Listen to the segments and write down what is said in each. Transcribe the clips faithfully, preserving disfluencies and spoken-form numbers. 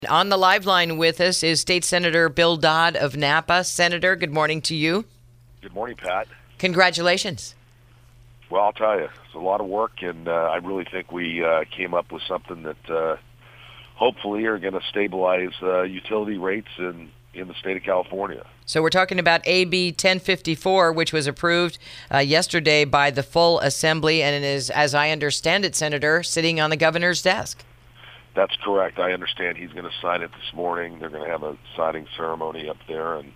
On the live line with us is State Senator Bill Dodd of Napa. Senator, good morning to you. Good morning, Pat. Congratulations. Well, I'll tell you, it's a lot of work, and uh, I really think we uh, came up with something that uh, hopefully are going to stabilize uh, utility rates in, in the state of California. So we're talking about A B ten fifty-four, which was approved uh, yesterday by the full assembly, and it is, as I understand it, Senator, sitting on the governor's desk. That's correct. I understand he's going to sign it this morning. They're going to have a signing ceremony up there, and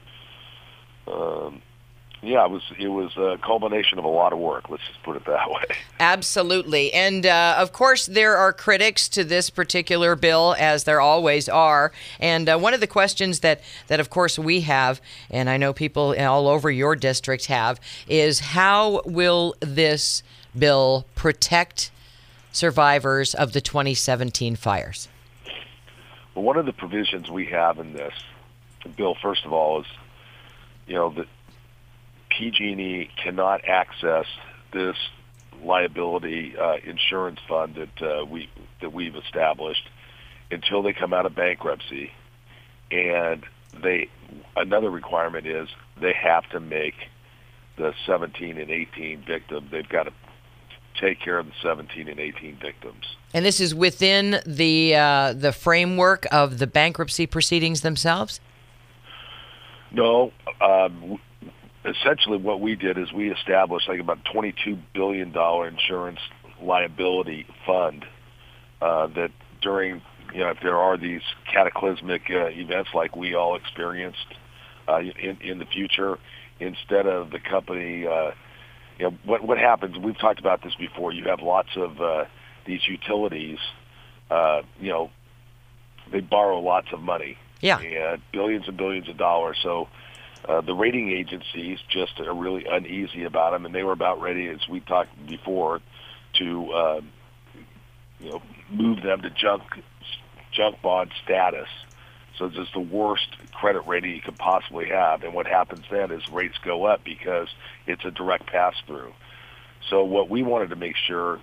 um, yeah, it was it was a culmination of a lot of work. Let's just put it that way. Absolutely, and uh, of course there are critics to this particular bill, as there always are. And uh, one of the questions that that of course we have, and I know people all over your district have, is how will this bill protect survivors of the twenty seventeen fires? Well, one of the provisions we have in this bill, first of all, is, you know, that P G and E cannot access this liability uh, insurance fund that uh, we that we've established until they come out of bankruptcy. And they another requirement is they have to make the seventeen and eighteen victims. They've got to take care of the seventeen and eighteen victims. And this is within the uh, the framework of the bankruptcy proceedings themselves? No. Um, essentially what we did is we established like about twenty-two billion dollars insurance liability fund uh, that during, you know, if there are these cataclysmic uh, events like we all experienced uh, in, in the future, instead of the company... Uh, You know, what what happens, we've talked about this before, you have lots of uh, these utilities, uh, you know, they borrow lots of money. Yeah. And billions and billions of dollars. So uh, the rating agencies just are really uneasy about them, and they were about ready, as we talked before, to, uh, you know, move them to junk, junk bond status. So it's just the worst credit rating you could possibly have. And what happens then is rates go up because it's a direct pass-through. So what we wanted to make sure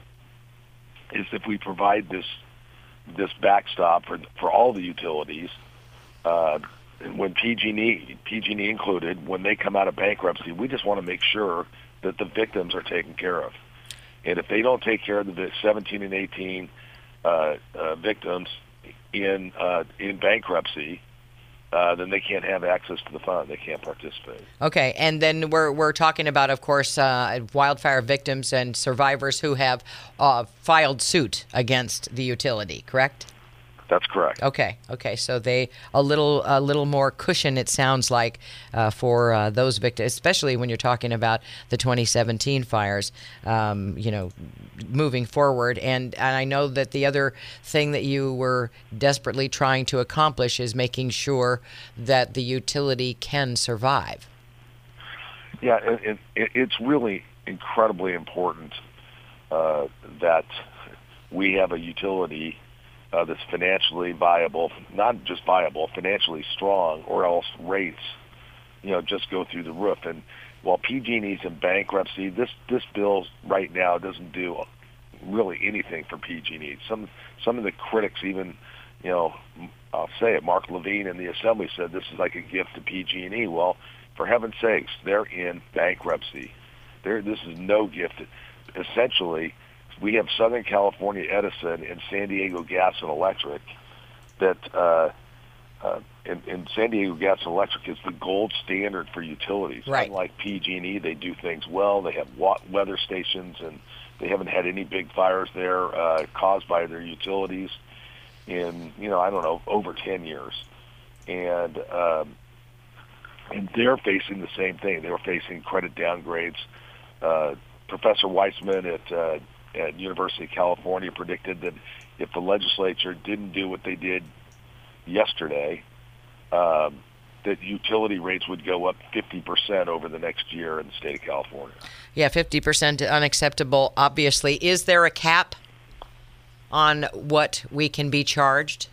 is if we provide this this backstop for for all the utilities, uh, when P G and E, P G and E included, when they come out of bankruptcy, we just want to make sure that the victims are taken care of. And if they don't take care of the seventeen and eighteen uh, uh, victims in uh, in bankruptcy, uh, then they can't have access to the fund. They can't participate. Okay, and then we're we're talking about, of course, uh, wildfire victims and survivors who have uh, filed suit against the utility, correct? That's correct. Okay, okay, so they a little a little more cushion, it sounds like, uh, for uh, those victims, especially when you're talking about the twenty seventeen fires, um, you know, moving forward. And, and I know that the other thing that you were desperately trying to accomplish is making sure that the utility can survive. Yeah, it, it, it's really incredibly important uh, that we have a utility Uh, that's financially viable, not just viable, financially strong, or else rates, you know, just go through the roof. And while P G and E's in bankruptcy, this this bill right now doesn't do really anything for P G and E. Some some of the critics, even, you know, I'll say it, Mark Levine in the Assembly said this is like a gift to P G and E. Well, for heaven's sakes, they're in bankruptcy. They're, this is no gift. Essentially, we have Southern California Edison and San Diego Gas and Electric that, uh, uh, and, and San Diego Gas and Electric is the gold standard for utilities. Right. Unlike P G and E, they do things well. They have wa- weather stations, and they haven't had any big fires there uh, caused by their utilities in, you know, I don't know, over ten years. And um, and they're facing the same thing. They were facing credit downgrades. Uh, Professor Weissman at uh, at University of California predicted that if the legislature didn't do what they did yesterday, um, that utility rates would go up fifty percent over the next year in the state of California. Yeah, fifty percent unacceptable, obviously. Is there a cap on what we can be charged?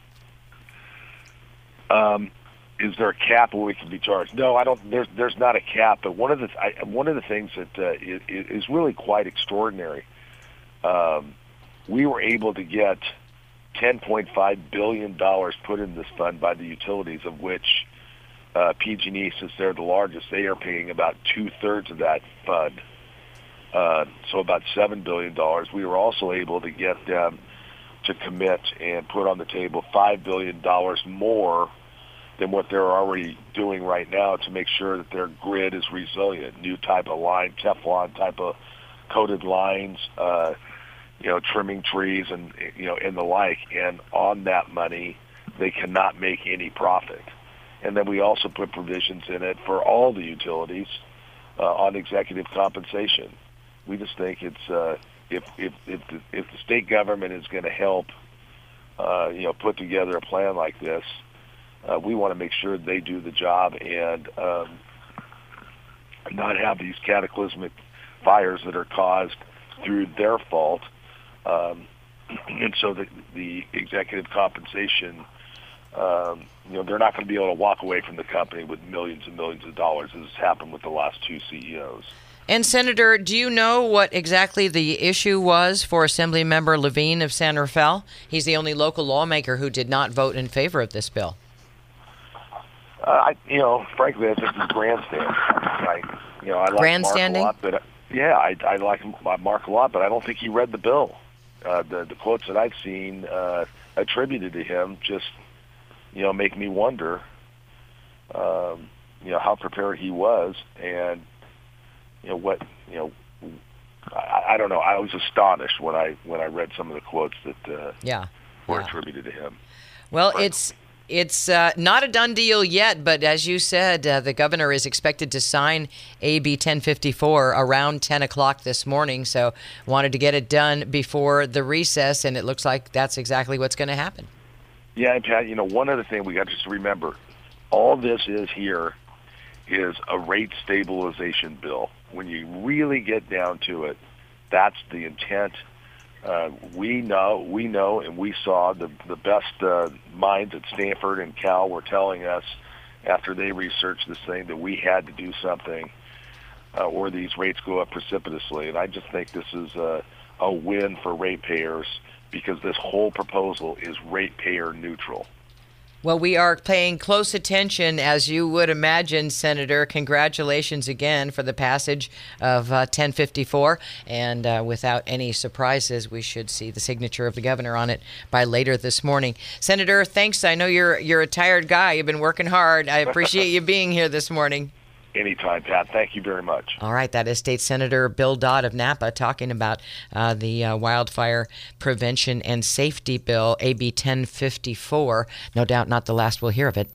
Um, is there a cap where we can be charged? No, I don't. There's there's not a cap. But one of the I, one of the things that uh, is, is really quite extraordinary. Um, we were able to get ten point five billion dollars put in this fund by the utilities, of which uh, P G and E, since they're the largest, they are paying about two-thirds of that fund, uh, so about seven billion dollars. We were also able to get them to commit and put on the table five billion dollars more than what they're already doing right now to make sure that their grid is resilient. New type of line, Teflon type of coated lines, uh, you know, trimming trees and, you know, and the like. And on that money, they cannot make any profit. And then we also put provisions in it for all the utilities uh, on executive compensation. We just think it's uh, if if if the, if the state government is going to help, uh, you know, put together a plan like this, uh, we want to make sure they do the job and um, not have these cataclysmic fires that are caused through their fault. Um, and so the, the executive compensation, um, you know, they're not going to be able to walk away from the company with millions and millions of dollars, as has happened with the last two C E Os. And Senator, do you know what exactly the issue was for Assemblymember Levine of San Rafael? He's the only local lawmaker who did not vote in favor of this bill. Uh, I, you know, frankly, I think he's grandstanding. I, you know, I like Grandstanding? Mark a lot, but uh, yeah, I, I like Mark a lot, but I don't think he read the bill. Uh, the, the quotes that I've seen uh, attributed to him just, you know, make me wonder, um, you know, how prepared he was, and you know what, you know, I, I don't know. I was astonished when I when I read some of the quotes that uh, yeah. were yeah. attributed to him. Well, Right. it's it's uh, not a done deal yet, but as you said, uh, the governor is expected to sign A B ten fifty-four around ten o'clock this morning. So wanted to get it done before the recess, and it looks like that's exactly what's going to happen. Yeah, and Pat, you know, one other thing we got to just remember, all this is here is a rate stabilization bill. When you really get down to it, that's the intent. Uh, we know, we know, and we saw the the best uh, minds at Stanford and Cal were telling us after they researched this thing that we had to do something, uh, or these rates go up precipitously. And I just think this is a, a win for ratepayers because this whole proposal is ratepayer neutral. Well, we are paying close attention, as you would imagine, Senator. Congratulations again for the passage of uh, ten fifty-four. And uh, without any surprises, we should see the signature of the governor on it by later this morning. Senator, thanks. I know you're you're a tired guy. You've been working hard. I appreciate you being here this morning. Anytime, Pat. Thank you very much. All right. That is State Senator Bill Dodd of Napa talking about uh, the uh, Wildfire Prevention and Safety Bill, A B ten fifty-four. No doubt not the last we'll hear of it.